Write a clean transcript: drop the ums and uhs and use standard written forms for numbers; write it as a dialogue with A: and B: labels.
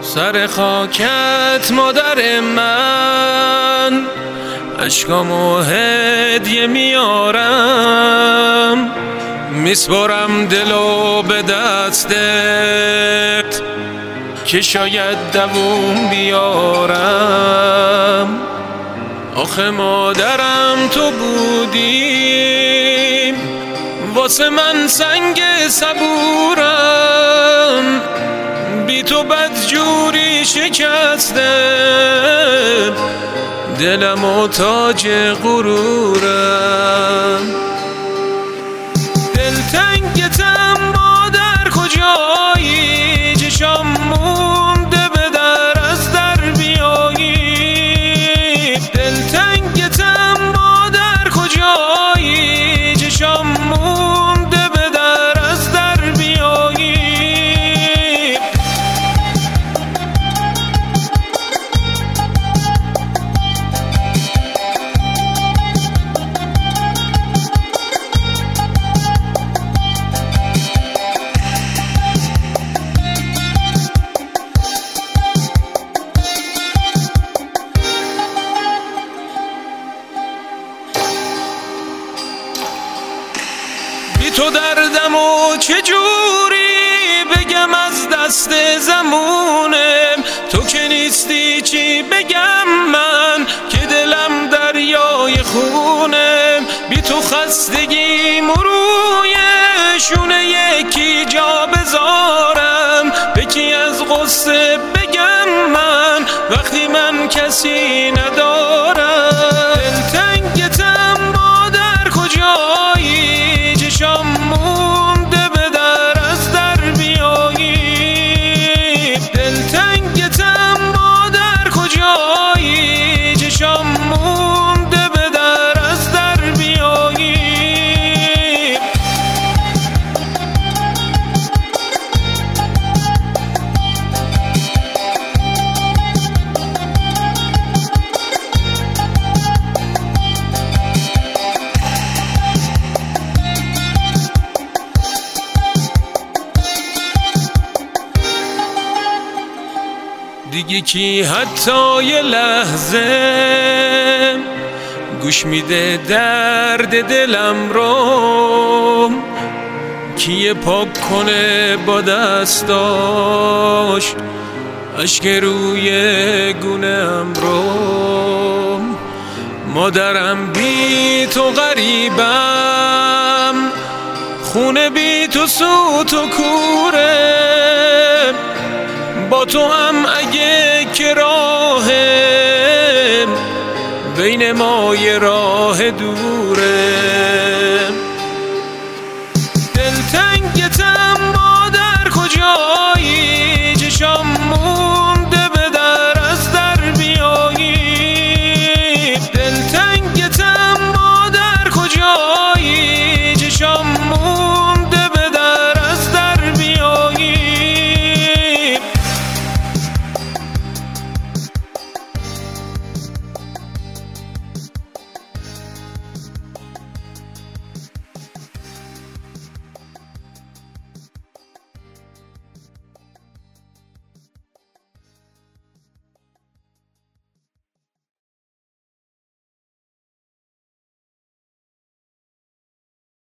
A: سر خاکت مادر من، اشکامو هدیه میارم، میسپارم دلو به دستت که شاید دووم بیارم. آخه مادرم تو بودی، واسه من سنگ صبورم، بی تو بدجوری شکسته دلم و تاج غرورم. دلتنگتم مادر کجایی، چشام مونده به در از در بیایی. دلتنگتم مادر کجایی، چشام مونده به در از در بیایی. بی تو دردم و چجوری بگم از دست زمونم، تو که نیستی چی بگم من که دلم دریای خونم. بی تو خستگی مروی شونه یکی جا بذارم، به کی از غصه بگم من وقتی من کسی ندارم. دلتنگتم مادر کجایی، چشام مونده به در از در بیایی. دلتنگتم مادر کجایی، چشام مونده به در از در بیایی. دیگه کی حتی یه لحظه گوش میده درد دلم رو، کیه پاک کنه با دستاش اشک روی گونه‌ام رو. مادرم بی تو غریبم، خونه بی تو سوت و کوره، با تو هم اگه که راهه بین ما یه راه دوره. دلتنگتم مادر کجایی، چشام